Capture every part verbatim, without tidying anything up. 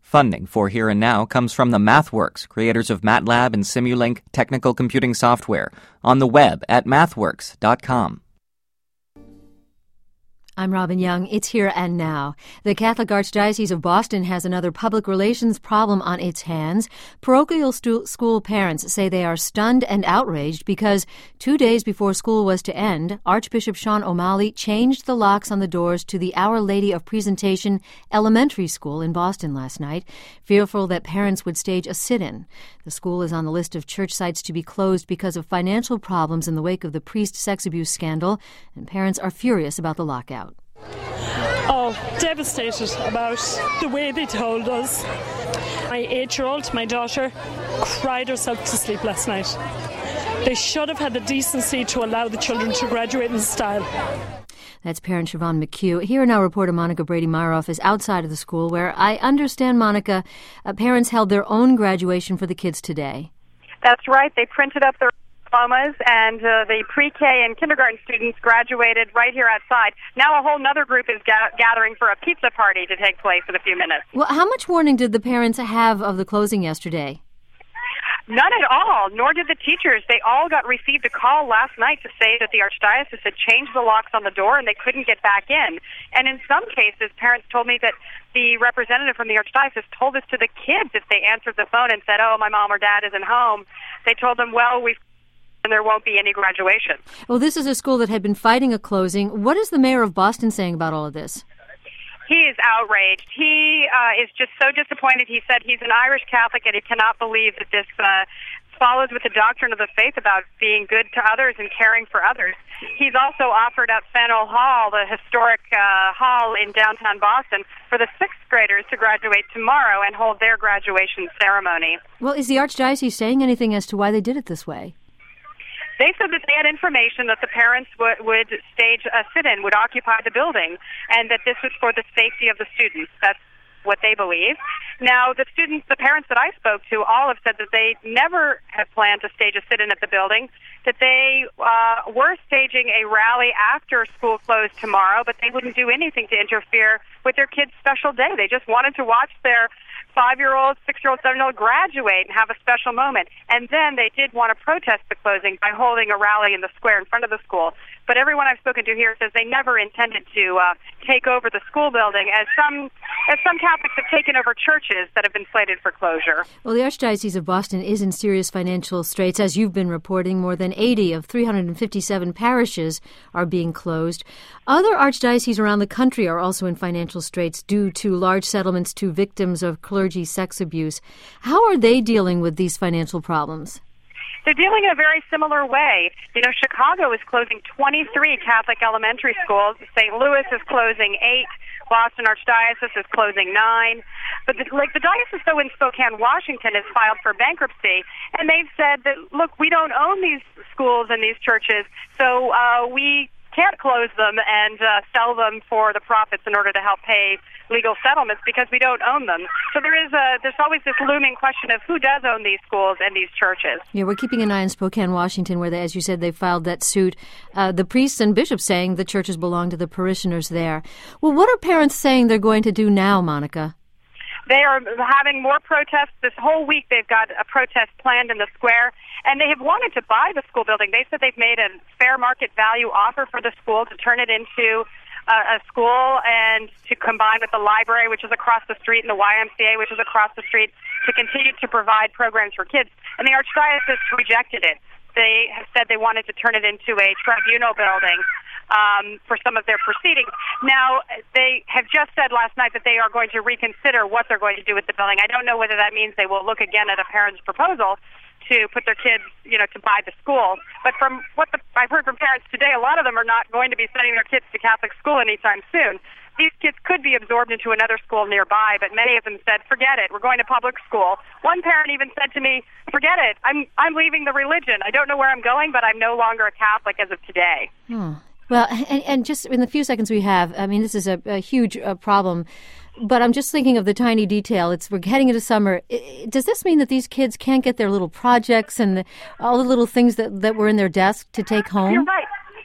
Funding for Here and Now comes from the MathWorks, creators of MATLAB and Simulink technical computing software, on the web at mathworks dot com. I'm Robin Young. It's Here and Now. The Catholic Archdiocese of Boston has another public relations problem on its hands. Parochial stu- school parents say they are stunned and outraged because two days before school was to end, Archbishop Sean O'Malley changed the locks on the doors to the Our Lady of Presentation Elementary School in Boston last night, fearful that parents would stage a sit-in. The school is on the list of church sites to be closed because of financial problems in the wake of the priest sex abuse scandal, and parents are furious about the lockout. Oh, devastated about the way they told us. My eight-year-old, my daughter, cried herself to sleep last night. They should have had the decency to allow the children to graduate in style. That's parent Siobhan McHugh. Here now, reporter Monica Brady-Myroff is outside of the school where I understand, Monica, uh, parents held their own graduation for the kids today. That's right. They printed up their diplomas, and uh, the pre-K and kindergarten students graduated right here outside. Now a whole other group is ga- gathering for a pizza party to take place in a few minutes. Well, how much warning did the parents have of the closing yesterday? None at all, nor did the teachers. They all got received a call last night to say that the Archdiocese had changed the locks on the door and they couldn't get back in. And in some cases, parents told me that the representative from the Archdiocese told this to the kids if they answered the phone and said, oh, my mom or dad isn't home. They told them, well, we've and there won't be any graduation. Well, this is a school that had been fighting a closing. What is the mayor of Boston saying about all of this? He is outraged. He uh, is just so disappointed. He said he's an Irish Catholic and he cannot believe that this uh, follows with the doctrine of the faith about being good to others and caring for others. He's also offered up Faneuil Hall, the historic uh, hall in downtown Boston, for the sixth graders to graduate tomorrow and hold their graduation ceremony. Well, is the Archdiocese saying anything as to why they did it this way? They said that they had information that the parents would, would stage a sit-in, would occupy the building, and that this was for the safety of the students. That's what they believe. Now, the students, the parents that I spoke to, all have said that they never had planned to stage a sit-in at the building, that they uh, were staging a rally after school closed tomorrow, but they wouldn't do anything to interfere with their kids' special day. They just wanted to watch their five-year-old, six-year-old, seven-year-old graduate and have a special moment. And then they did want to protest the closing by holding a rally in the square in front of the school. But everyone I've spoken to here says they never intended to uh, take over the school building, as some as some Catholics have taken over churches that have been slated for closure. Well, the Archdiocese of Boston is in serious financial straits. As you've been reporting, more than eighty of three hundred fifty-seven parishes are being closed. Other archdioceses around the country are also in financial straits due to large settlements to victims of clergy sex abuse. How are they dealing with these financial problems? They're dealing in a very similar way. You know, Chicago is closing twenty-three Catholic elementary schools. Saint Louis is closing eight. Boston Archdiocese is closing nine. But the, like the diocese, though, in Spokane, Washington, has filed for bankruptcy, and they've said that, look, we don't own these schools and these churches, so uh, we can't close them and uh, sell them for the profits in order to help pay legal settlements because we don't own them. So there is a there's always this looming question of who does own these schools and these churches. Yeah, we're keeping an eye on Spokane, Washington, where, they, as you said, they filed that suit. Uh, the priests and bishops saying the churches belong to the parishioners there. Well, what are parents saying they're going to do now, Monica? They are having more protests. This whole week they've got a protest planned in the square, and they have wanted to buy the school building. They said they've made a fair market value offer for the school to turn it into a, a school and to combine with the library, which is across the street, and the Y M C A, which is across the street, to continue to provide programs for kids. And the Archdiocese rejected it. They have said they wanted to turn it into a tribunal building um, for some of their proceedings. Now, they have just said last night that they are going to reconsider what they're going to do with the building. I don't know whether that means they will look again at a parent's proposal to put their kids, you know, to buy the school. But from what the, I've heard from parents today, a lot of them are not going to be sending their kids to Catholic school anytime soon. These kids could be absorbed into another school nearby, but many of them said, forget it, we're going to public school. One parent even said to me, forget it, I'm I'm leaving the religion. I don't know where I'm going, but I'm no longer a Catholic as of today. Hmm. Well, and, and just in the few seconds we have, I mean, this is a, a huge uh, problem, but I'm just thinking of the tiny detail. It's we're heading into summer. I, does this mean that these kids can't get their little projects and the, all the little things that, that were in their desk to take home? You're right.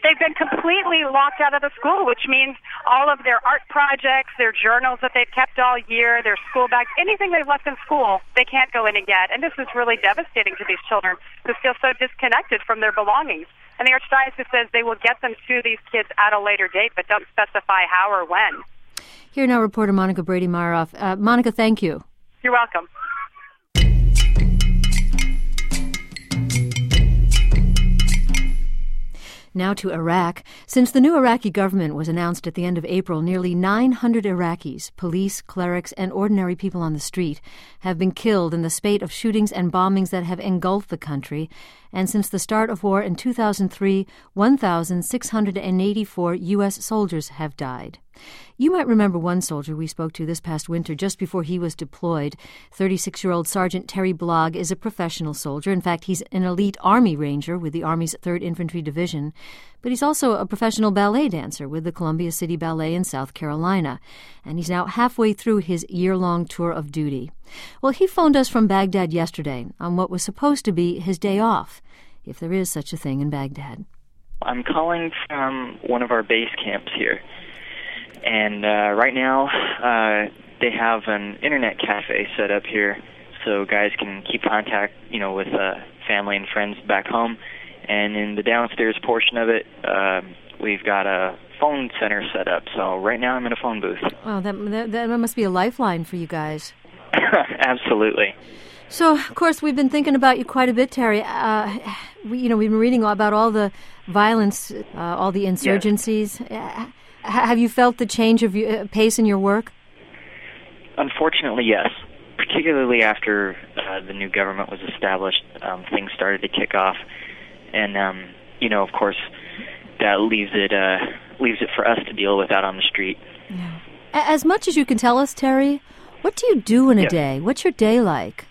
they've been completely locked out of the school, which means all of their art projects, their journals that they've kept all year, their school bags, anything they've left in school, they can't go in and get. And this is really devastating to these children who feel so disconnected from their belongings. And the Archdiocese says they will get them to these kids at a later date, but don't specify how or when. Here now, reporter Monica Brady-Myroff. Uh, Monica, thank you. You're welcome. Now to Iraq. Since the new Iraqi government was announced at the end of April, nearly nine hundred Iraqis, police, clerics, and ordinary people on the street, have been killed in the spate of shootings and bombings that have engulfed the country. And since the start of war in two thousand three, one thousand six hundred eighty-four U S soldiers have died. You might remember one soldier we spoke to this past winter just before he was deployed. thirty-six-year-old Sergeant Terry Blogg is a professional soldier. In fact, he's an elite Army Ranger with the Army's third Infantry Division. But he's also a professional ballet dancer with the Columbia City Ballet in South Carolina. And he's now halfway through his year-long tour of duty. Well, he phoned us from Baghdad yesterday on what was supposed to be his day off, if there is such a thing in Baghdad. I'm calling from one of our base camps here. And uh, right now, uh, they have an internet cafe set up here so guys can keep contact, you know, with uh, family and friends back home. And in the downstairs portion of it, uh, we've got a phone center set up. So right now I'm in a phone booth. Oh, that, that, that must be a lifeline for you guys. Absolutely. So, of course, we've been thinking about you quite a bit, Terry. Uh, we, you know, we've been reading about all the violence, uh, all the insurgencies. Yes. Have you felt the change of your, pace in your work? Unfortunately, yes. Particularly after uh, the new government was established, um, things started to kick off, and um, you know, of course, that leaves it uh, leaves it for us to deal with out on the street. Yeah. As much as you can tell us, Terry, what do you do in a yes. day? What's your day like?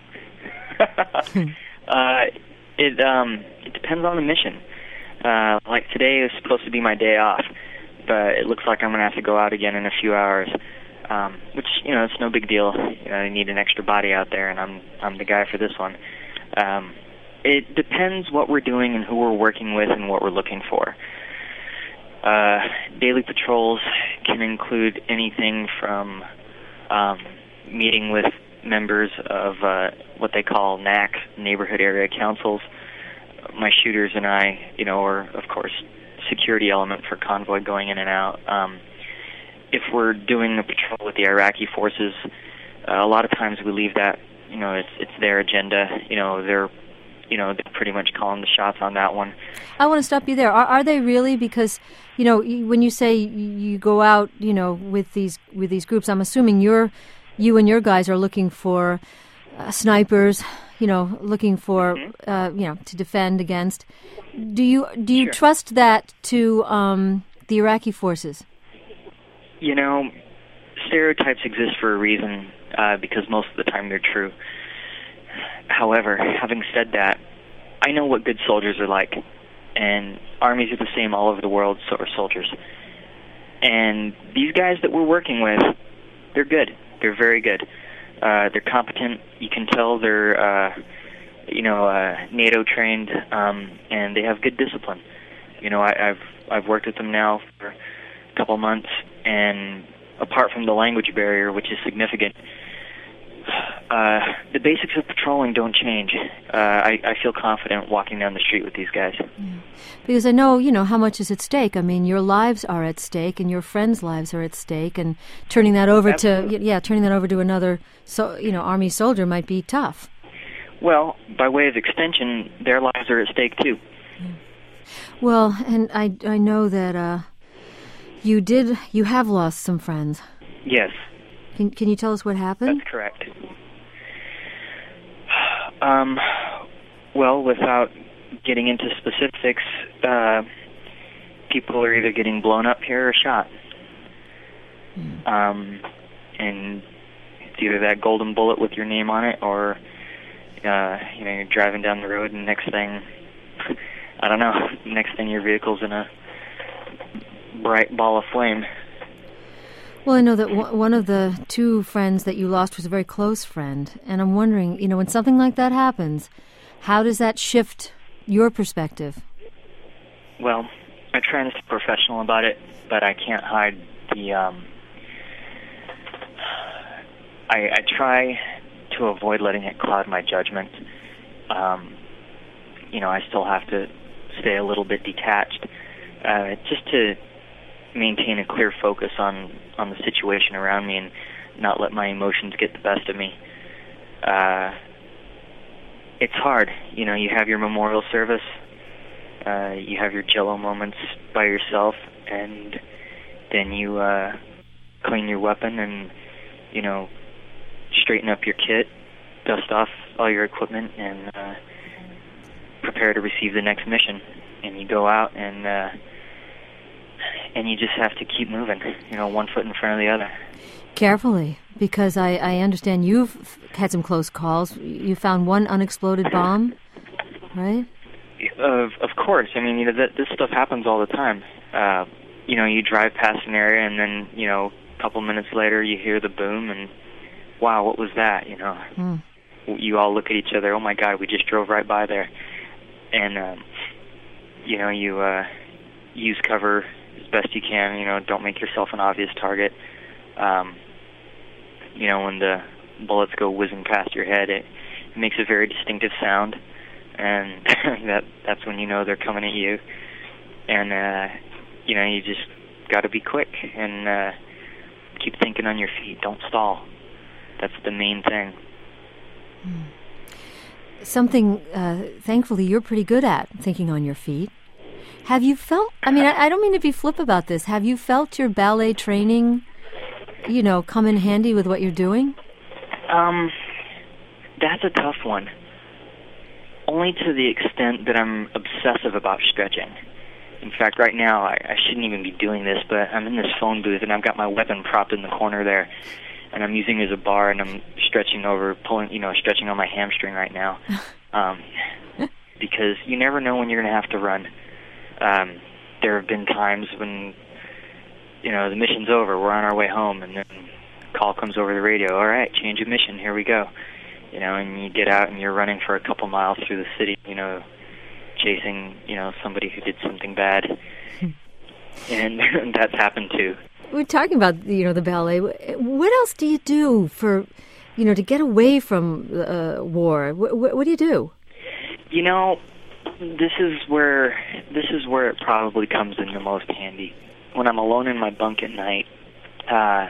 uh, it um, it depends on the mission. Uh, like today is supposed to be my day off, but it looks like I'm going to have to go out again in a few hours, um, which, you know, it's no big deal. You know, I need an extra body out there, and I'm I'm the guy for this one. Um, it depends what we're doing and who we're working with and what we're looking for. Uh, daily patrols can include anything from um, meeting with members of uh, what they call N A C, Neighborhood Area Councils. My shooters and I, you know, are, of course, security element for convoy going in and out. Um, if we're doing a patrol with the Iraqi forces, uh, a lot of times we leave that, you know, it's it's their agenda. You know, they're, you know, they're pretty much calling the shots on that one. I want to stop you there. Are, are they really? Because, you know, when you say you go out, you know, with these with these groups, I'm assuming you're, you and your guys are looking for uh, snipers, you know, looking for, mm-hmm. uh, you know, to defend against. Do you do you Sure. trust that to um, the Iraqi forces? You know, stereotypes exist for a reason, uh, because most of the time they're true. However, having said that, I know what good soldiers are like, and armies are the same all over the world, so are soldiers. And these guys that we're working with, they're good. They're very good. Uh, they're competent. You can tell they're, uh, you know, uh, NATO trained, um, and they have good discipline. You know, I, I've I've worked with them now for a couple months, and apart from the language barrier, which is significant, uh, the basics of patrolling don't change. Uh, I, I feel confident walking down the street with these guys. Yeah. Because I know, you know, how much is at stake. I mean, your lives are at stake, and your friends' lives are at stake, and turning that over Absolutely. to yeah, turning that over to another, so you know, Army soldier might be tough. Well, by way of extension, their lives are at stake too. Yeah. Well, and I I know that uh, you did you have lost some friends. Yes. Can Can you tell us what happened? That's correct. Um, well, without getting into specifics, uh, people are either getting blown up here or shot. Mm. Um, and it's either that golden bullet with your name on it, or uh, you know, you're driving down the road, and next thing, I don't know, next thing your vehicle's in a bright ball of flame. Well, I know that w- one of the two friends that you lost was a very close friend, and I'm wondering, you know, when something like that happens, how does that shift your perspective? Well, I try and stay professional about it, but I can't hide the, um, I, I try to avoid letting it cloud my judgment. Um, you know, I still have to stay a little bit detached, uh, just to maintain a clear focus on, on the situation around me and not let my emotions get the best of me. Uh, it's hard. You know, you have your memorial service, uh, you have your Jello moments by yourself, and then you uh, clean your weapon and, you know, straighten up your kit, dust off all your equipment, and uh, prepare to receive the next mission. And you go out and uh, and you just have to keep moving, you know, one foot in front of the other. Carefully, because I, I understand you've had some close calls. You found one unexploded bomb, right? Of of course. I mean, you know, that, this stuff happens all the time. Uh, you know, you drive past an area, and then, you know, a couple minutes later, you hear the boom, and wow, what was that? You know, mm. You all look at each other. Oh my God, we just drove right by there, and um, you know, you uh, use cover as best you can. You know, don't make yourself an obvious target. Um, you know, when the bullets go whizzing past your head, it, it makes a very distinctive sound, and that that's when you know they're coming at you. And uh, you know, you just got to be quick and uh, keep thinking on your feet. Don't stall. That's the main thing. Hmm. Something, uh, thankfully, you're pretty good at, thinking on your feet. Have you felt? I mean, I, I don't mean to be flip about this. Have you felt your ballet training, you know, come in handy with what you're doing? Um, that's a tough one. Only to the extent that I'm obsessive about stretching. In fact, right now, I, I shouldn't even be doing this, but I'm in this phone booth, and I've got my weapon propped in the corner there, and I'm using it as a bar, and I'm stretching over, pulling, you know, stretching on my hamstring right now, um, because you never know when you're going to have to run. Um, there have been times when, you know, the mission's over, we're on our way home, and then a call comes over the radio, all right, change of mission, here we go. You know, and you get out and you're running for a couple miles through the city, you know, chasing, you know, somebody who did something bad. And that's happened too. We're talking about, you know, the ballet. What else do you do for, you know, to get away from uh, war? What, what do you do? You know, this is where this is where it probably comes in the most handy. When I'm alone in my bunk at night, uh,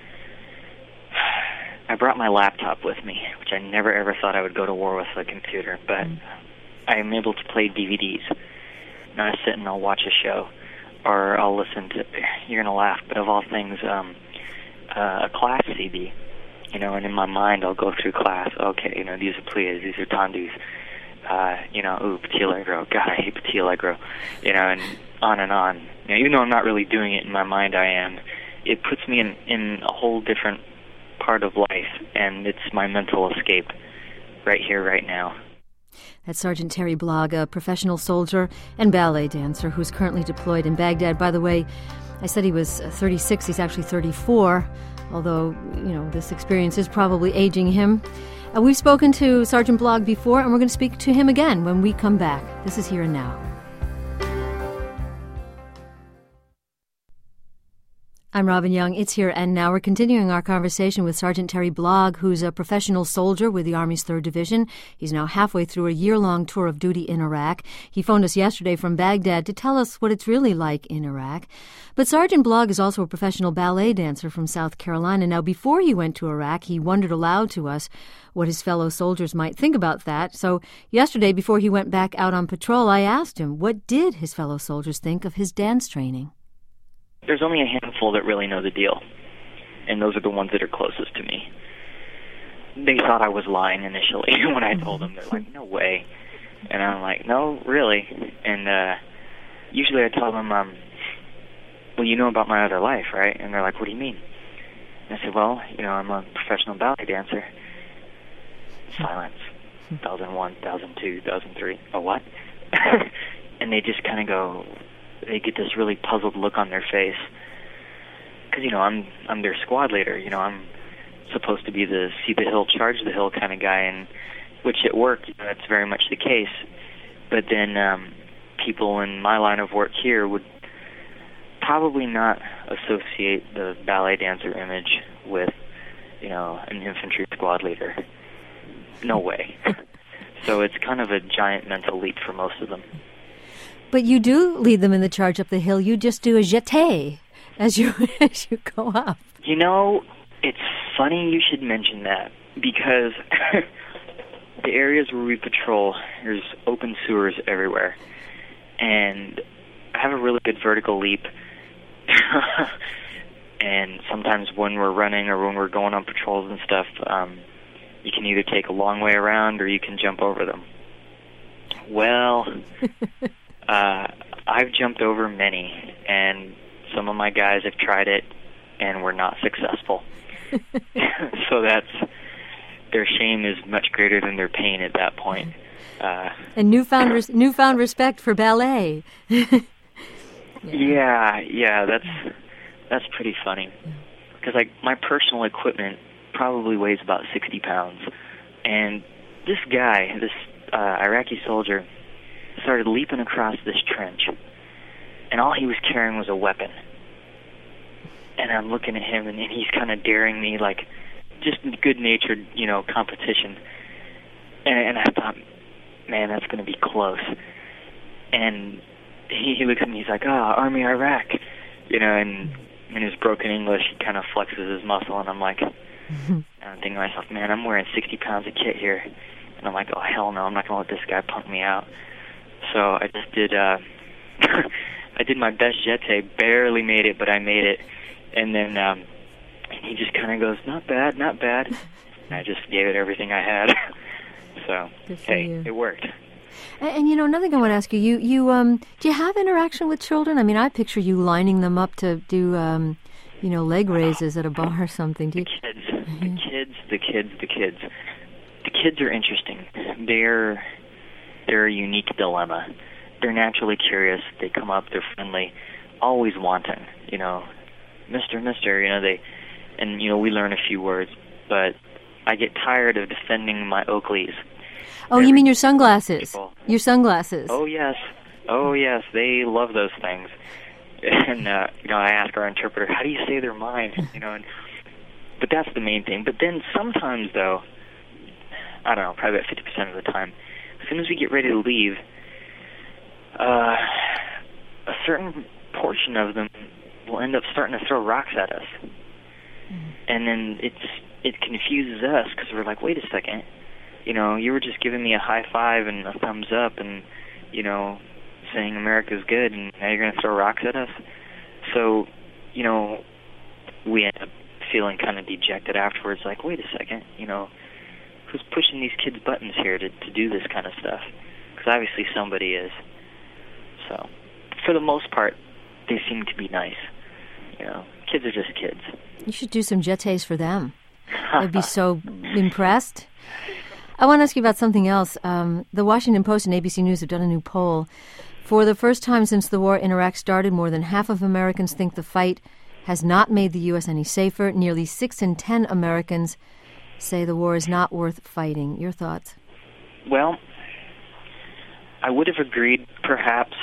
I brought my laptop with me, which I never ever thought I would go to war with a computer, but mm. I am able to play D V Ds. And I sit and I'll watch a show, or I'll listen to, you're going to laugh, but of all things, um, uh, a class C D. You know, and in my mind I'll go through class. Okay, you know, these are pliés, these are tendus. Uh, you know, ooh, petit allegro. God, I hate petit allegro. You know, and on and on. You know, even though I'm not really doing it in my mind, I am. It puts me in, in a whole different part of life, and it's my mental escape right here, right now. That's Sergeant Terry Blogg, a professional soldier and ballet dancer who's currently deployed in Baghdad. By the way, I said he was thirty-six. He's actually thirty-four, although, you know, this experience is probably aging him. Uh, we've spoken to Sergeant Blogg before, and we're going to speak to him again when we come back. This is Here and Now. I'm Robin Young. It's Here and Now. We're continuing our conversation with Sergeant Terry Blogg, who's a professional soldier with the Army's third Division. He's now halfway through a year-long tour of duty in Iraq. He phoned us yesterday from Baghdad to tell us what it's really like in Iraq. But Sergeant Blogg is also a professional ballet dancer from South Carolina. Now, before he went to Iraq, he wondered aloud to us what his fellow soldiers might think about that. So yesterday, before he went back out on patrol, I asked him, what did his fellow soldiers think of his dance training? There's only a handful that really know the deal, and those are the ones that are closest to me. They thought I was lying initially when I told them. They're like, no way. And I'm like, no, really. And uh, usually I tell them, um, well, you know about my other life, right? And they're like, what do you mean? And I said, well, you know, I'm a professional ballet dancer. Silence. two thousand one, two thousand two, two thousand three. Oh, what? And they just kind of go... They get this really puzzled look on their face, because, you know, I'm I'm their squad leader. You know, I'm supposed to be the see the hill, charge the hill kind of guy, and which at work, you know, that's very much the case. But then um, people in my line of work here would probably not associate the ballet dancer image with, you know, an infantry squad leader. No way. So it's kind of a giant mental leap for most of them. But you do lead them in the charge up the hill. You just do a jeté as you as you go up. You know, it's funny you should mention that, because the areas where we patrol, there's open sewers everywhere. And I have a really good vertical leap. And sometimes when we're running or when we're going on patrols and stuff, um, you can either take a long way around or you can jump over them. Well, uh, I've jumped over many, and some of my guys have tried it and were not successful. So that's, their shame is much greater than their pain at that point. Uh, and newfound res- newfound respect for ballet. yeah. yeah, yeah, that's that's pretty funny. Because like my personal equipment probably weighs about sixty pounds, and this guy, this uh, Iraqi soldier, started leaping across this trench, and all he was carrying was a weapon. And I'm looking at him, and, and he's kind of daring me, like, just good-natured, you know, competition. And, and I thought, man, that's going to be close. And he, he looks at me, he's like, oh, Army Iraq. You know, and in his broken English, he kind of flexes his muscle, and I'm like, mm-hmm. I'm thinking to myself, man, I'm wearing sixty pounds of kit here. And I'm like, oh, hell no, I'm not going to let this guy punk me out. So I just did, uh, I did my best jeté, barely made it, but I made it. And then um, he just kind of goes, not bad, not bad. And I just gave it everything I had. So, hey, you. It worked. And, and, you know, another thing I want to ask you, you, you um, do you have interaction with children? I mean, I picture you lining them up to do, um, you know, leg raises at a bar or something. Do you? The kids, the kids, the kids, the kids. The kids are interesting. They're, they're a unique dilemma. They're naturally curious. They come up, they're friendly, always wanting, you know, Mister, Mister, you know, they, and, you know, we learn a few words, but I get tired of defending my Oakleys. Oh, Every you mean your sunglasses? People. Your sunglasses. Oh, yes. Oh, yes. They love those things. And, uh, you know, I ask our interpreter, how do you say they're mine? You know, and, but that's the main thing. But then sometimes, though, I don't know, probably about fifty percent of the time, as soon as we get ready to leave, uh, a certain portion of them will end up starting to throw rocks at us. Mm. And then it's it confuses us because we're like, wait a second, you know, you were just giving me a high five and a thumbs up and, you know, saying America's good, and now you're going to throw rocks at us? So, you know, we end up feeling kind of dejected afterwards, like, wait a second, you know, who's pushing these kids' buttons here to, to do this kind of stuff? Because obviously somebody is. So, for the most part, they seem to be nice. You know, kids are just kids. You should do some jetés for them. They'd be so impressed. I want to ask you about something else. Um, the Washington Post and A B C News have done a new poll. For the first time since the war in Iraq started, more than half of Americans think the fight has not made the U S any safer. Nearly six in ten Americans say the war is not worth fighting. Your thoughts? Well, I would have agreed, perhaps,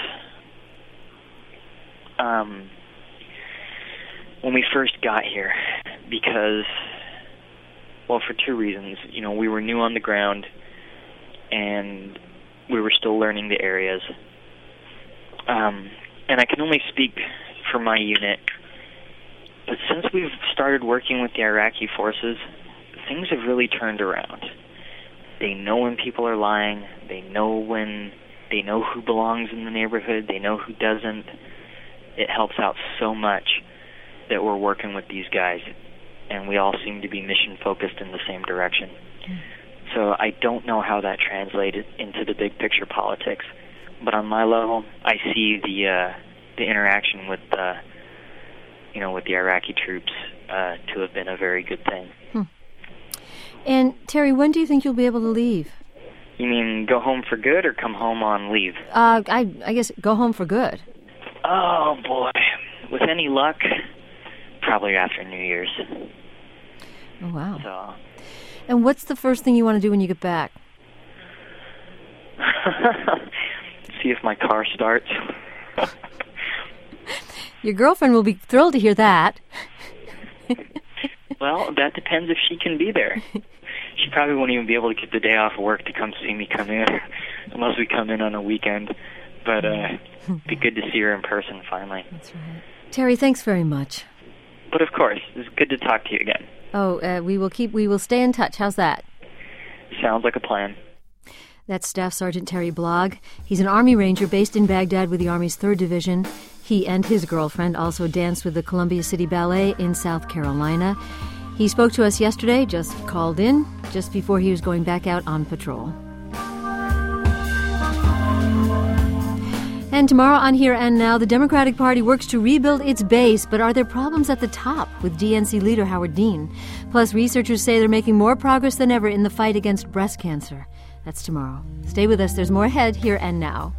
um, when we first got here, because, well, for two reasons. You know, we were new on the ground, and we were still learning the areas. Um, and I can only speak for my unit, but since we've started working with the Iraqi forces, things have really turned around. They know when people are lying. They know when, they know who belongs in the neighborhood. They know who doesn't. It helps out so much that we're working with these guys, and we all seem to be mission-focused in the same direction. Mm. So I don't know how that translated into the big picture politics, but on my level, I see the uh, the interaction with uh, you know with the Iraqi troops uh, to have been a very good thing. Hmm. And Terry, when do you think you'll be able to leave? You mean go home for good or come home on leave? Uh, I I guess go home for good. Oh boy, with any luck, probably after New Year's. Oh wow. So. And what's the first thing you want to do when you get back? See if my car starts. Your girlfriend will be thrilled to hear that. Well, that depends if she can be there. She probably won't even be able to get the day off of work to come see me come in, unless we come in on a weekend. But uh, it'd be good to see her in person finally. That's right. Terry, thanks very much. But of course, it's good to talk to you again. Oh, uh, we will keep. We will stay in touch. How's that? Sounds like a plan. That's Staff Sergeant Terry Blogg. He's an Army Ranger based in Baghdad with the Army's third Division. He and his girlfriend also danced with the Columbia City Ballet in South Carolina. He spoke to us yesterday, just called in, just before he was going back out on patrol. And tomorrow on Here and Now, the Democratic Party works to rebuild its base, but are there problems at the top with D N C leader Howard Dean? Plus, researchers say they're making more progress than ever in the fight against breast cancer. That's tomorrow. Stay with us. There's more ahead, Here and Now.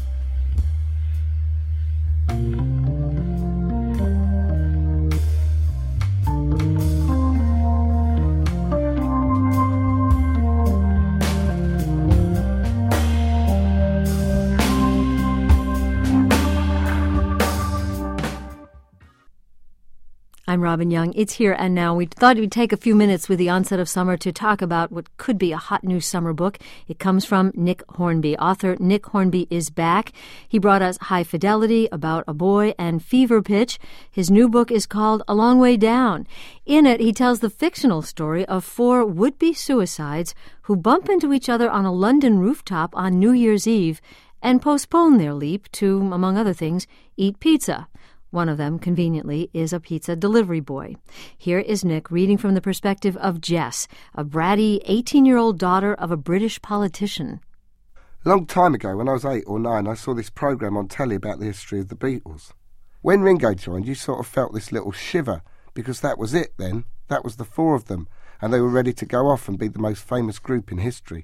I'm Robin Young. It's Here and Now. We thought we'd take a few minutes with the onset of summer to talk about what could be a hot new summer book. It comes from Nick Hornby. Author Nick Hornby is back. He brought us High Fidelity, About a Boy, and Fever Pitch. His new book is called A Long Way Down. In it, he tells the fictional story of four would-be suicides who bump into each other on a London rooftop on New Year's Eve and postpone their leap to, among other things, eat pizza. One of them, conveniently, is a pizza delivery boy. Here is Nick reading from the perspective of Jess, a bratty eighteen-year-old daughter of a British politician. A long time ago, when I was eight or nine, I saw this programme on telly about the history of the Beatles. When Ringo joined, you sort of felt this little shiver, because that was it then. That was the four of them, and they were ready to go off and be the most famous group in history.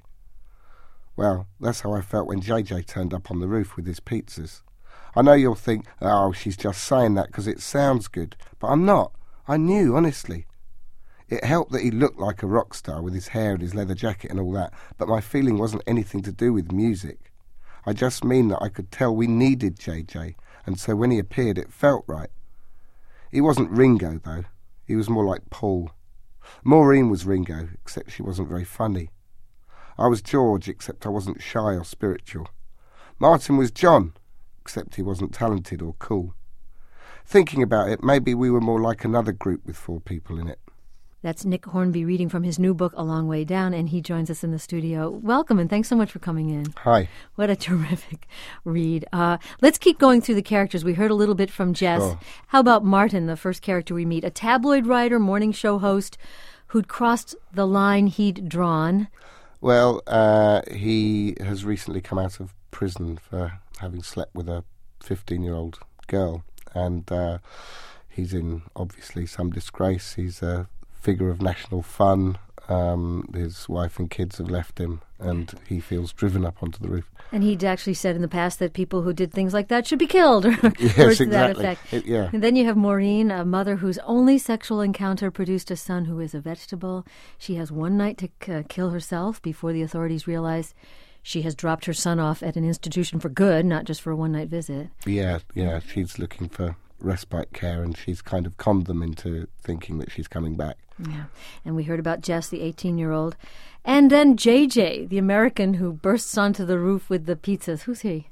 Well, that's how I felt when J J turned up on the roof with his pizzas. I know you'll think, oh, she's just saying that because it sounds good, but I'm not. I knew, honestly. It helped that he looked like a rock star with his hair and his leather jacket and all that, but my feeling wasn't anything to do with music. I just mean that I could tell we needed J J, and so when he appeared it felt right. He wasn't Ringo, though. He was more like Paul. Maureen was Ringo, except she wasn't very funny. I was George, except I wasn't shy or spiritual. Martin was John, except he wasn't talented or cool. Thinking about it, maybe we were more like another group with four people in it. That's Nick Hornby reading from his new book, A Long Way Down, and he joins us in the studio. Welcome, and thanks so much for coming in. Hi. What a terrific read. Uh, let's keep going through the characters. We heard a little bit from Jess. Sure. How about Martin, the first character we meet? A tabloid writer, morning show host, who'd crossed the line he'd drawn. Well, uh, he has recently come out of prison for having slept with a fifteen-year-old girl, and uh, he's in, obviously, some disgrace. He's a figure of national fun. Um, his wife and kids have left him, and he feels driven up onto the roof. And he'd actually said in the past that people who did things like that should be killed, or yes, words to exactly. that effect. It, yeah. And then you have Maureen, a mother whose only sexual encounter produced a son who is a vegetable. She has one night to uh, kill herself before the authorities realize she has dropped her son off at an institution for good, not just for a one-night visit. Yeah, yeah, she's looking for respite care, and she's kind of conned them into thinking that she's coming back. Yeah, and we heard about Jess, the eighteen-year-old. And then J J, the American who bursts onto the roof with the pizzas. Who's he?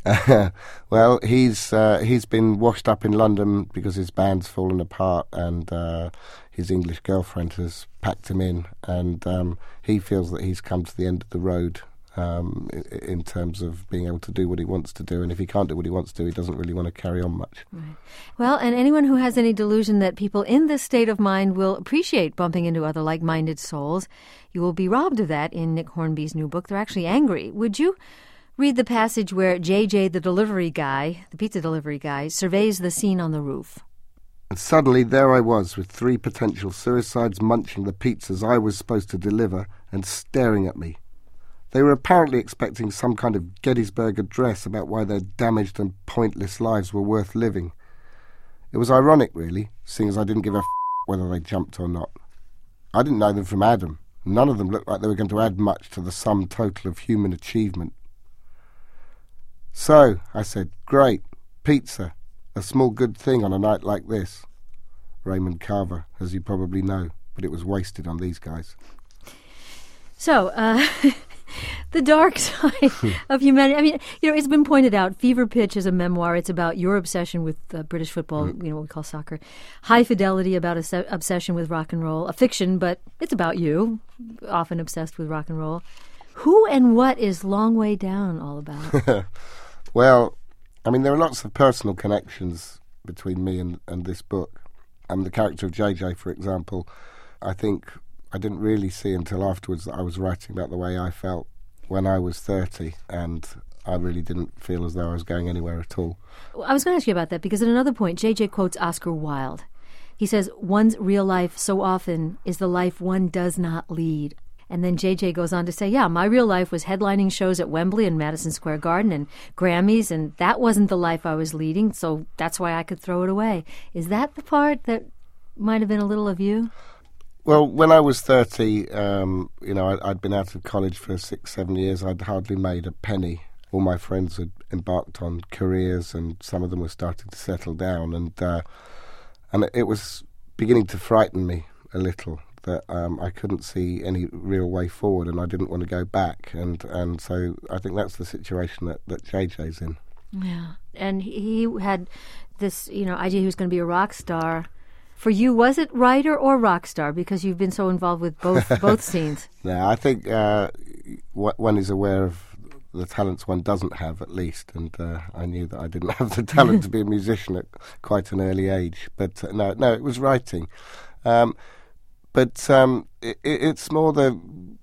Well, he's uh, he's been washed up in London because his band's fallen apart, and uh, his English girlfriend has packed him in, and um, he feels that he's come to the end of the road. Um, in terms of being able to do what he wants to do, and if he can't do what he wants to do, he doesn't really want to carry on much. Right. Well, and anyone who has any delusion that people in this state of mind will appreciate bumping into other like-minded souls, you will be robbed of that in Nick Hornby's new book. They're actually angry. Would you read the passage where J J, the delivery guy, the pizza delivery guy, surveys the scene on the roof? And suddenly there I was with three potential suicides munching the pizzas I was supposed to deliver and staring at me. They were apparently expecting some kind of Gettysburg Address about why their damaged and pointless lives were worth living. It was ironic, really, seeing as I didn't give a f*** whether they jumped or not. I didn't know them from Adam. None of them looked like they were going to add much to the sum total of human achievement. So, I said, great, pizza. a small good thing on a night like this. Raymond Carver, as you probably know, but it was wasted on these guys. So, uh, the dark side of humanity. I mean, you know, it's been pointed out, Fever Pitch is a memoir. It's about your obsession with uh, British football, mm. you know, what we call soccer. High Fidelity, about a se- obsession with rock and roll. A fiction, but it's about you, often obsessed with rock and roll. Who and what is Long Way Down all about? Well, I mean, there are lots of personal connections between me and, and this book. Um, the character of J J, for example, I think I didn't really see until afterwards that I was writing about the way I felt when I was thirty, and I really didn't feel as though I was going anywhere at all. I was going to ask you about that, because at another point, J J quotes Oscar Wilde. He says, one's real life so often is the life one does not lead. And then J J goes on to say, yeah, my real life was headlining shows at Wembley and Madison Square Garden and Grammys, and that wasn't the life I was leading, so that's why I could throw it away. Is that the part that might have been a little of you? Well, when I was thirty, um, you know, I, I'd been out of college for six, seven years. I'd hardly made a penny. All my friends had embarked on careers, and some of them were starting to settle down, and uh, and it was beginning to frighten me a little that um, I couldn't see any real way forward, and I didn't want to go back, and, and so I think that's the situation that, that J J's in. Yeah, and he had this, you know, idea he was going to be a rock star. For you, was it writer or rock star? Because you've been so involved with both both scenes. No, I think uh, one is aware of the talents one doesn't have, at least, and uh, I knew that I didn't have the talent to be a musician at quite an early age. But uh, no, no, it was writing. Um, but um, it, it's more the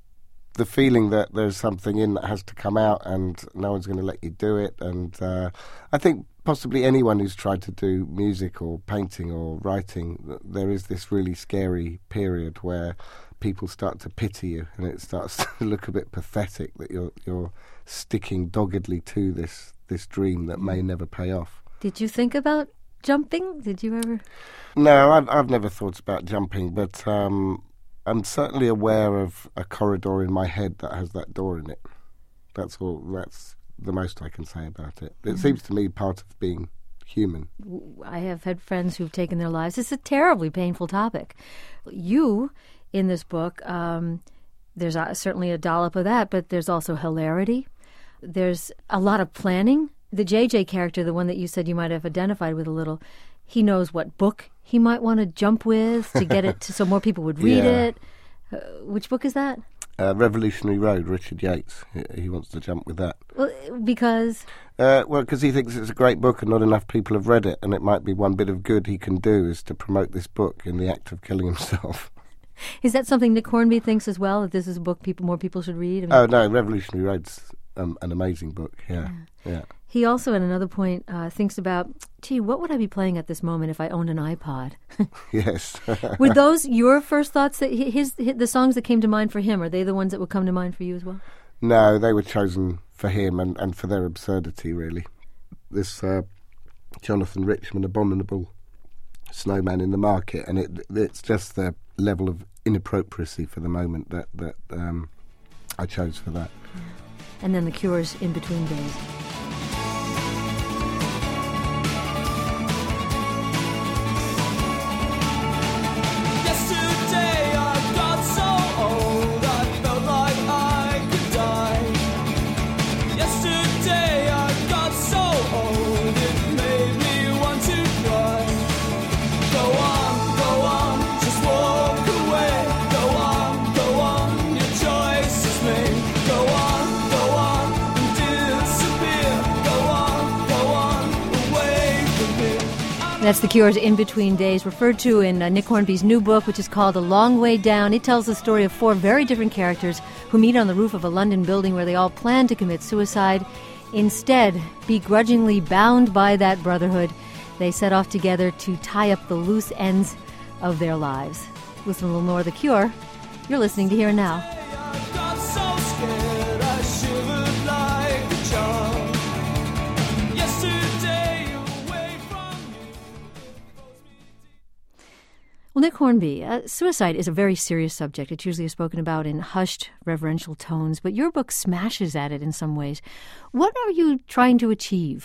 the feeling that there's something in that has to come out, and no one's going to let you do it. And uh, I think possibly anyone who's tried to do music or painting or writing, there is this really scary period where people start to pity you, and it starts to look a bit pathetic that you're you're sticking doggedly to this this dream that may never pay off. Did you think about jumping? Did you ever? No, I've, I've never thought about jumping, but um, I'm certainly aware of a corridor in my head that has that door in it. That's all. That's the most I can say about it. It mm-hmm. seems to me part of being human. I have had friends who've taken their lives. It's a terribly painful topic. You, in this book, um, there's a, certainly a dollop of that, but there's also hilarity. There's a lot of planning. The J J character, the one that you said you might have identified with a little, he knows what book he might want to jump with to get it to, so more people would read yeah. it. Uh, which book is that? Uh, Revolutionary Road, Richard Yates. He, he wants to jump with that. Well, because? Uh, well, because he thinks it's a great book and not enough people have read it, and it might be one bit of good he can do is to promote this book in the act of killing himself. Is that something Nick Hornby thinks as well, that this is a book people more people should read? I mean, oh, no, Revolutionary Road's um, an amazing book, yeah, yeah. yeah. He also, at another point, uh, thinks about, gee, what would I be playing at this moment if I owned an iPod? Yes. Were those your first thoughts, that his, his the songs that came to mind for him, are they the ones that would come to mind for you as well? No, they were chosen for him and, and for their absurdity, really. This uh, Jonathan Richman, Abominable Snowman in the Market, and it it's just the level of inappropriacy for the moment that, that um, I chose for that. Yeah. And then The Cure's In Between Days. That's The Cure's In Between Days, referred to in uh, Nick Hornby's new book, which is called A Long Way Down. It tells the story of four very different characters who meet on the roof of a London building where they all plan to commit suicide. Instead, begrudgingly bound by that brotherhood, they set off together to tie up the loose ends of their lives. Listen a little more of The Cure. You're listening to Here and Now. Well, Nick Hornby, uh, suicide is a very serious subject. It's usually spoken about in hushed, reverential tones, but your book smashes at it in some ways. What are you trying to achieve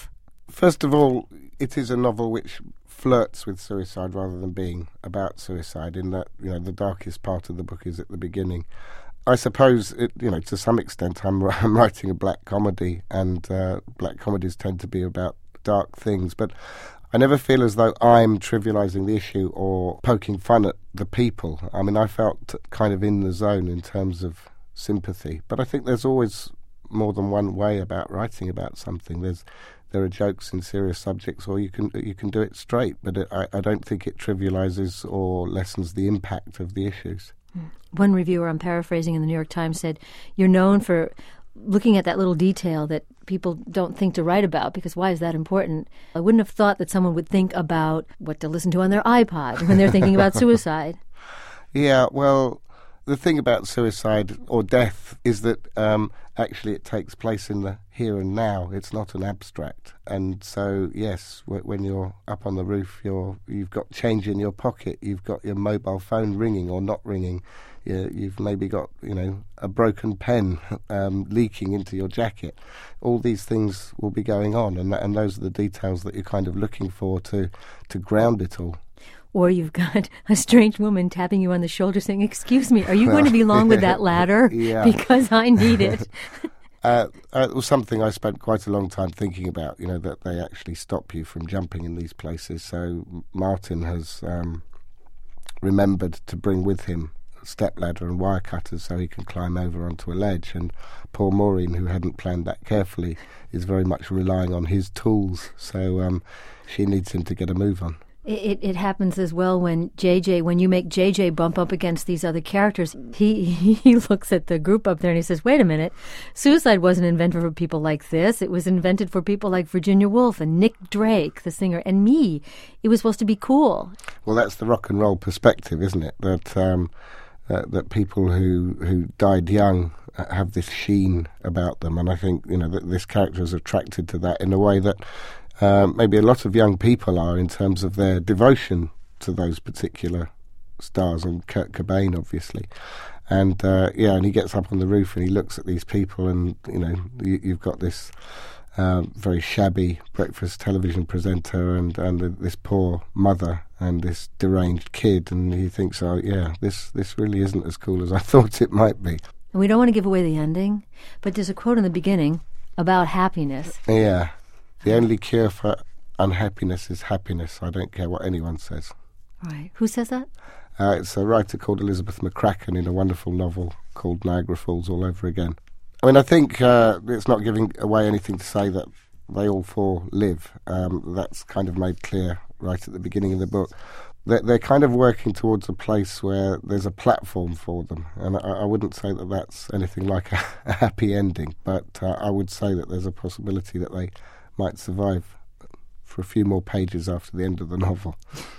first of all, it is a novel which flirts with suicide rather than being about suicide, in that, you know, the darkest part of the book is at the beginning. I suppose, it, you know, to some extent, I'm, I'm writing a black comedy, and uh, black comedies tend to be about dark things, but I never feel as though I'm trivialising the issue or poking fun at the people. I mean, I felt kind of in the zone in terms of sympathy, but I think there's always more than one way about writing about something. There's there are jokes in serious subjects, or you can you can do it straight, but it, I, I don't think it trivialises or lessens the impact of the issues. One reviewer, I'm paraphrasing, in the New York Times said, you're known for looking at that little detail that people don't think to write about, because why is that important? I wouldn't have thought that someone would think about what to listen to on their iPod when they're thinking about suicide. Yeah, well, the thing about suicide or death is that um, actually it takes place in the here and now. It's not an abstract. And so, yes, w- when you're up on the roof, you're, you've got change in your pocket, you've got your mobile phone ringing or not ringing, you, you've maybe got, you know, a broken pen um, leaking into your jacket. All these things will be going on, and, and those are the details that you're kind of looking for to, to ground it all. Or you've got a strange woman tapping you on the shoulder saying, excuse me, are you going to be long with that ladder? Yeah. Because I need it. uh, uh, it was something I spent quite a long time thinking about, you know, that they actually stop you from jumping in these places. So Martin has um, remembered to bring with him a stepladder and wire cutters so he can climb over onto a ledge. And poor Maureen, who hadn't planned that carefully, is very much relying on his tools. So um, she needs him to get a move on. It, it happens as well when J J, when you make J J bump up against these other characters, he he looks at the group up there and he says, wait a minute, suicide wasn't invented for people like this. It was invented for people like Virginia Woolf and Nick Drake, the singer, and me. It was supposed to be cool. Well, that's the rock and roll perspective, isn't it? That um, uh, that people who, who died young have this sheen about them. And I think, you know, that this character is attracted to that in a way that Um, maybe a lot of young people are, in terms of their devotion to those particular stars, and Kurt Cobain, obviously. And, uh, yeah, and he gets up on the roof and he looks at these people, and, you know, you, you've got this uh, very shabby breakfast television presenter and, and uh, this poor mother and this deranged kid, and he thinks, oh, yeah, this, this really isn't as cool as I thought it might be. And we don't want to give away the ending, but there's a quote in the beginning about happiness. Yeah. The only cure for unhappiness is happiness. I don't care what anyone says. Right. Who says that? Uh, it's a writer called Elizabeth McCracken in a wonderful novel called Niagara Falls All Over Again. I mean, I think uh, it's not giving away anything to say that they all four live. Um, that's kind of made clear right at the beginning of the book. They're, they're kind of working towards a place where there's a platform for them. And I, I wouldn't say that that's anything like a, a happy ending, but uh, I would say that there's a possibility that they might survive for a few more pages after the end of the novel.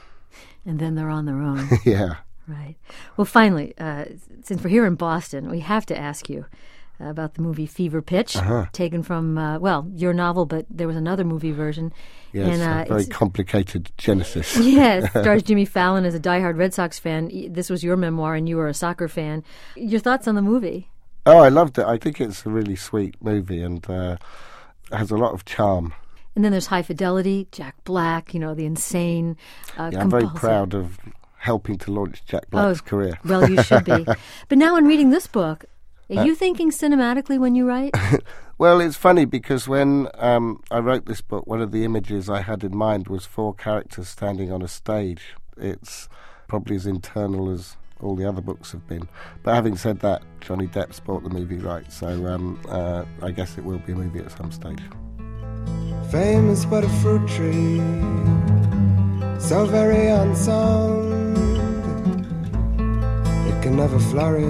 And then they're on their own. Yeah. Right. Well, finally, uh, since we're here in Boston, we have to ask you uh, about the movie Fever Pitch, uh-huh. taken from, uh, well, your novel, but there was another movie version. Yes, and, uh, a very complicated genesis. Yes, stars Jimmy Fallon as a diehard Red Sox fan. This was your memoir, and you were a soccer fan. Your thoughts on the movie? Oh, I loved it. I think it's a really sweet movie, and uh, has a lot of charm. And then there's High Fidelity, Jack Black, you know, the insane uh, yeah, I'm very proud of helping to launch Jack Black's oh, career. Well, you should be. But now in reading this book, are uh, you thinking cinematically when you write? Well, it's funny because when um, I wrote this book, one of the images I had in mind was four characters standing on a stage. It's probably as internal as all the other books have been. But having said that, Johnny Depp's bought the movie right, so um, uh, I guess it will be a movie at some stage. Fame is but a fruit tree, so very unsound, it can never flourish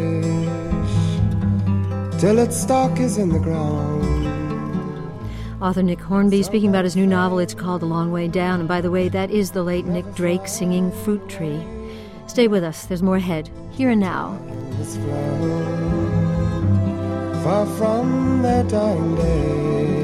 till its stalk is in the ground. Author Nick Hornby speaking about his new novel. It's called A Long Way Down. And by the way, that is the late Nick Drake singing Fruit Tree. Stay with us. There's more ahead, here and now. This flower, far from their dying day.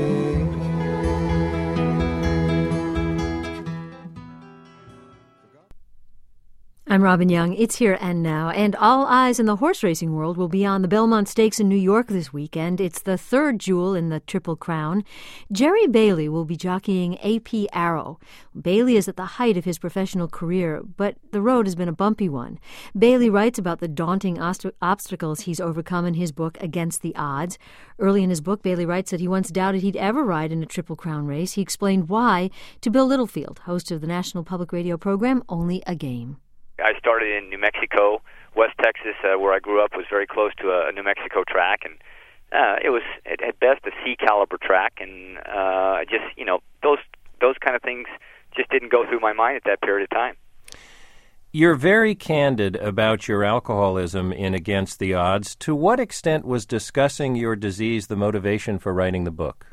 I'm Robin Young. It's Here and Now, and all eyes in the horse racing world will be on the Belmont Stakes in New York this weekend. It's the third jewel in the Triple Crown. Jerry Bailey will be jockeying A P Arrow. Bailey is at the height of his professional career, but the road has been a bumpy one. Bailey writes about the daunting ost- obstacles he's overcome in his book, Against the Odds. Early in his book, Bailey writes that he once doubted he'd ever ride in a Triple Crown race. He explained why to Bill Littlefield, host of the National Public Radio program, Only a Game. I started in New Mexico. West Texas, uh, where I grew up, was very close to a, a New Mexico track, and uh, it was at, at best a C caliber track. And uh, just you know those those kind of things just didn't go through my mind at that period of time. You're very candid about your alcoholism in Against the Odds. To what extent was discussing your disease the motivation for writing the book?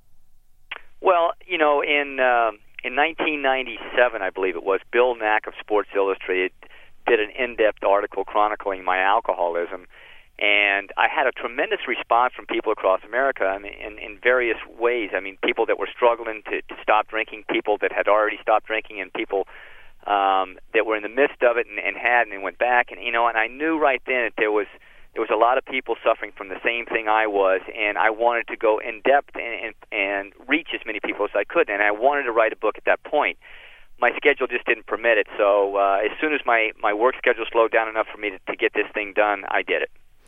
Well, you know, in uh, in nineteen ninety-seven, I believe it was, Bill Knack of Sports Illustrated did an in-depth article chronicling my alcoholism, and I had a tremendous response from people across America. I mean, in, in various ways. I mean, people that were struggling to, to stop drinking, people that had already stopped drinking, and people um, that were in the midst of it and, and had and went back. And you know, and I knew right then that there was. There was a lot of people suffering from the same thing I was, and I wanted to go in depth and, and, and reach as many people as I could, and I wanted to write a book at that point. My schedule just didn't permit it, so uh, as soon as my, my work schedule slowed down enough for me to, to get this thing done, I did it.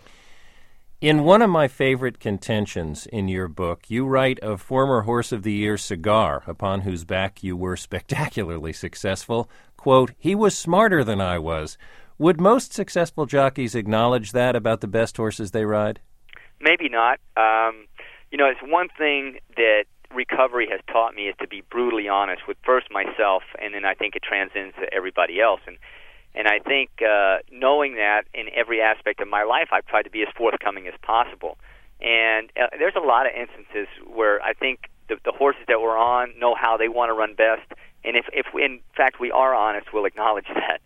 In one of my favorite contentions in your book, you write of former Horse of the Year Cigar, upon whose back you were spectacularly successful. Quote, "He was smarter than I was." Would most successful jockeys acknowledge that about the best horses they ride? Maybe not. Um, you know, it's one thing that recovery has taught me is to be brutally honest with first myself, and then I think it transcends to everybody else. And and I think uh, knowing that in every aspect of my life, I've tried to be as forthcoming as possible. And uh, there's a lot of instances where I think the, the horses that we're on know how they want to run best, and if, if in fact we are honest, we'll acknowledge that.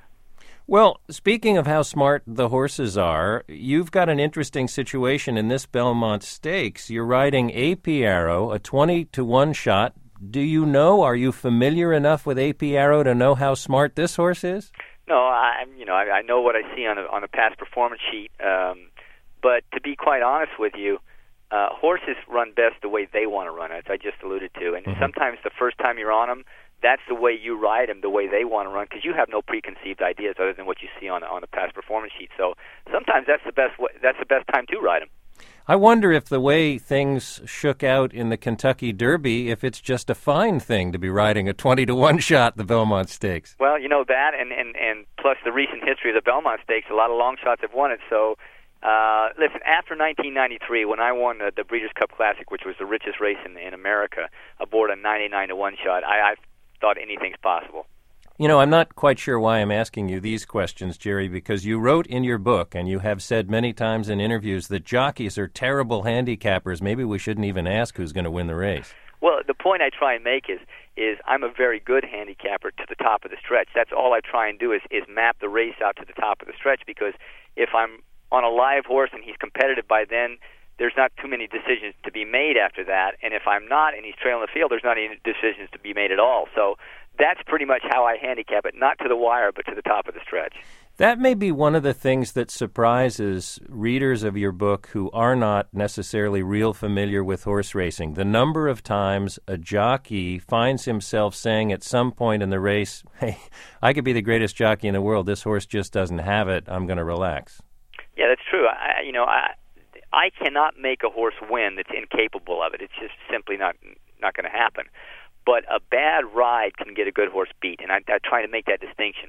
Well, speaking of how smart the horses are, you've got an interesting situation in this Belmont Stakes. You're riding A P Arrow, a twenty to one shot. Do you know, are you familiar enough with A P Arrow to know how smart this horse is? No, I you know I, I know what I see on a, on a past performance sheet, um, but to be quite honest with you, uh, horses run best the way they want to run, as I just alluded to, and mm-hmm. sometimes the first time you're on them, that's the way you ride them, the way they want to run, because you have no preconceived ideas other than what you see on on the past performance sheet. So sometimes that's the best way, that's the best time to ride them. I wonder if the way things shook out in the Kentucky Derby, if it's just a fine thing to be riding a twenty to one shot the Belmont Stakes. Well, you know that, and, and, and plus the recent history of the Belmont Stakes, a lot of long shots have won it. So uh, listen, after nineteen ninety-three, when I won the, the Breeders' Cup Classic, which was the richest race in, in America, aboard a ninety-nine to one shot, I, I thought anything's possible. You know, I'm not quite sure why I'm asking you these questions, Jerry, because you wrote in your book, and you have said many times in interviews, that jockeys are terrible handicappers. Maybe we shouldn't even ask who's going to win the race. Well, the point I try and make is is I'm a very good handicapper to the top of the stretch. That's all I try and do is, is map the race out to the top of the stretch, because if I'm on a live horse and he's competitive by then, there's not too many decisions to be made after that. And if I'm not and he's trailing the field, there's not any decisions to be made at all. So that's pretty much how I handicap it, not to the wire, but to the top of the stretch. That may be one of the things that surprises readers of your book who are not necessarily real familiar with horse racing. The number of times a jockey finds himself saying at some point in the race, hey, I could be the greatest jockey in the world. This horse just doesn't have it. I'm going to relax. Yeah, that's true. I, you know, I I cannot make a horse win that's incapable of it. It's just simply not not going to happen. But a bad ride can get a good horse beat, and I, I try to make that distinction.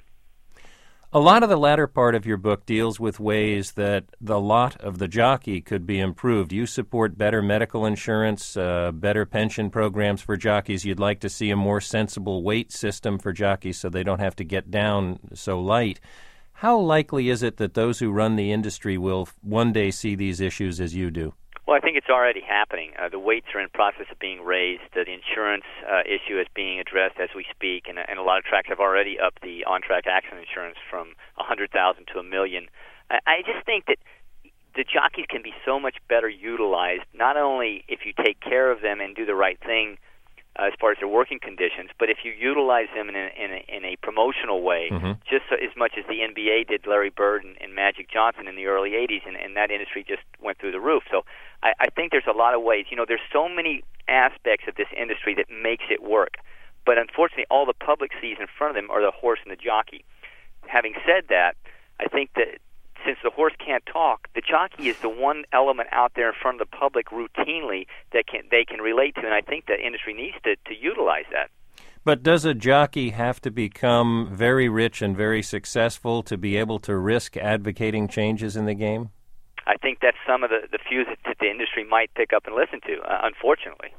A lot of the latter part of your book deals with ways that the lot of the jockey could be improved. You support better medical insurance, uh, better pension programs for jockeys. You'd like to see a more sensible weight system for jockeys so they don't have to get down so light. How likely is it that those who run the industry will one day see these issues as you do? Well, I think it's already happening. Uh, the weights are in process of being raised. Uh, the insurance uh, issue is being addressed as we speak, and, and a lot of tracks have already upped the on-track accident insurance from one hundred thousand dollars to a million dollars. I, I just think that the jockeys can be so much better utilized, not only if you take care of them and do the right thing uh, as far as their working conditions. But if you utilize them in a, in a, in a promotional way, Mm-hmm. just so, as much as the N B A did Larry Bird and, and Magic Johnson in the early eighties, and, and that industry just went through the roof. So I, I think there's a lot of ways. You know, there's so many aspects of this industry that makes it work. But unfortunately, all the public sees in front of them are the horse and the jockey. Having said that, I think that since the horse can't talk, the jockey is the one element out there in front of the public routinely that can they can relate to, and I think the industry needs to, to utilize that. But does a jockey have to become very rich and very successful to be able to risk advocating changes in the game? I think that's some of the, the few that, that the industry might pick up and listen to, uh, unfortunately.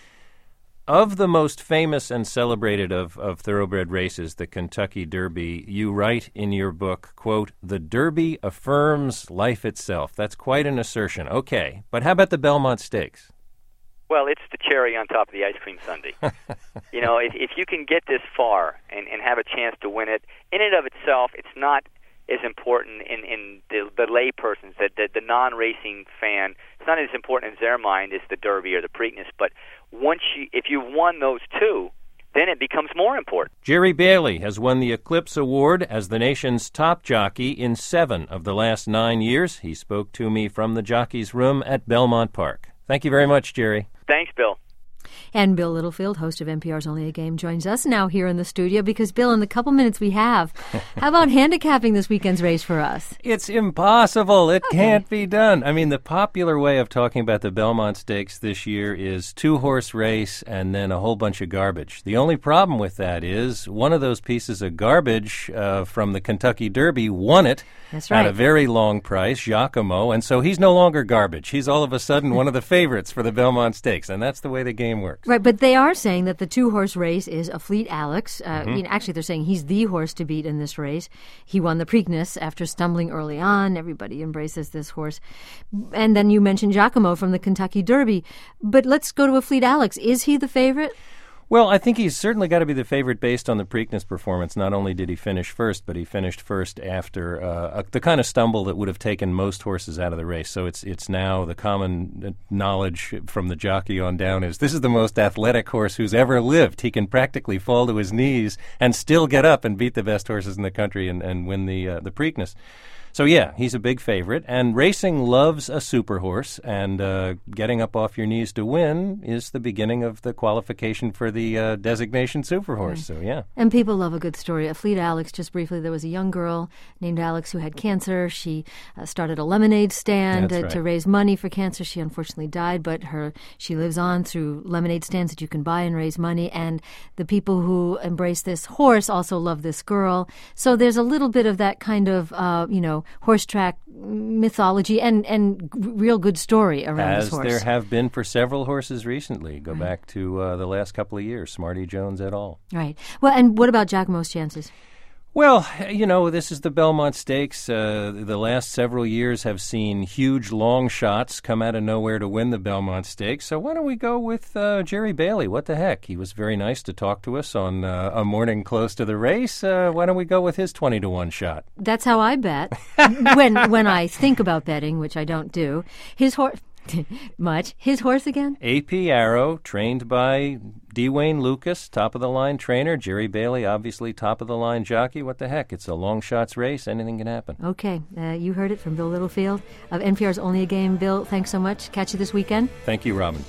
Of the most famous and celebrated of, of thoroughbred races, the Kentucky Derby, you write in your book, quote, "The Derby affirms life itself." That's quite an assertion. Okay, but how about the Belmont Stakes? Well, it's the cherry on top of the ice cream sundae. You know, if, if you can get this far and, and have a chance to win it, in and of itself, it's not as important in, in the, the laypersons, the, the, the non-racing fan. It's not as important in their mind as the Derby or the Preakness, but once you, if you've won those two, then it becomes more important. Jerry Bailey has won the Eclipse Award as the nation's top jockey in seven of the last nine years. He spoke to me from the jockey's room at Belmont Park. Thank you very much, Jerry. Thanks, Bill. And Bill Littlefield, host of N P R's Only a Game, joins us now here in the studio because, Bill, in the couple minutes we have, how about handicapping this weekend's race for us? It's impossible. It Okay. can't be done. I mean, the popular way of talking about the Belmont Stakes this year is two-horse race and then a whole bunch of garbage. The only problem with that is one of those pieces of garbage uh, from the Kentucky Derby won it That's right. at a very long price, Giacomo, and so he's no longer garbage. He's all of a sudden one of the favorites for the Belmont Stakes, and that's the way the game works. Right, but they are saying that the two-horse race is a Fleet Alex. Uh, Mm-hmm. I mean, actually, they're saying he's the horse to beat in this race. He won the Preakness after stumbling early on. Everybody embraces this horse. And then you mentioned Giacomo from the Kentucky Derby. But let's go to a Fleet Alex. Is he the favorite? Well, I think he's certainly got to be the favorite based on the Preakness performance. Not only did he finish first, but he finished first after uh, a, the kind of stumble that would have taken most horses out of the race. So it's it's now the common knowledge from the jockey on down is this is the most athletic horse who's ever lived. He can practically fall to his knees and still get up and beat the best horses in the country and, and win the uh, the Preakness. So, yeah, he's a big favorite, and racing loves a super horse, and uh, getting up off your knees to win is the beginning of the qualification for the uh, designation super horse. So, yeah. And people love a good story. A Fleet Alex, just briefly, there was a young girl named Alex who had cancer. She uh, started a lemonade stand That's uh, right. to raise money for cancer. She unfortunately died, but her she lives on through lemonade stands that you can buy and raise money. And the people who embrace this horse also love this girl. So there's a little bit of that kind of, uh, you know, horse track mythology and, and g- real good story around As this horse. there have been for several horses recently. Go back to uh, the last couple of years, Smarty Jones et al. Right. Well, and what about Giacomo's chances? Well, you know, this is the Belmont Stakes. Uh, the last several years have seen huge long shots come out of nowhere to win the Belmont Stakes. So why don't we go with uh, Jerry Bailey? What the heck? He was very nice to talk to us on uh, a morning close to the race. Uh, why don't we go with his twenty to one shot? That's how I bet when when I think about betting, which I don't do. His horse, much. His horse again? A P Arrow, trained by D. Wayne Lucas, top-of-the-line trainer. Jerry Bailey, obviously top-of-the-line jockey. What the heck? It's a long shots race. Anything can happen. Okay, uh, you heard it from Bill Littlefield of N P R's Only a Game. Bill, thanks so much. Catch you this weekend. Thank you, Robin.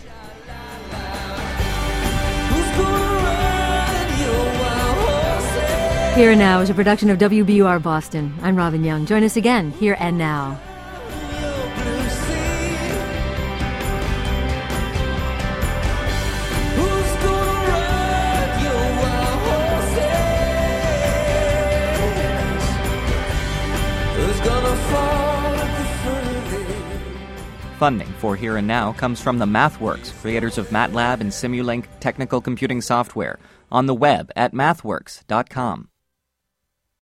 Here and Now is a production of W B U R Boston. I'm Robin Young. Join us again, Here and Now. Funding for Here and Now comes from the MathWorks, creators of MATLAB and Simulink technical computing software, on the web at mathworks dot com.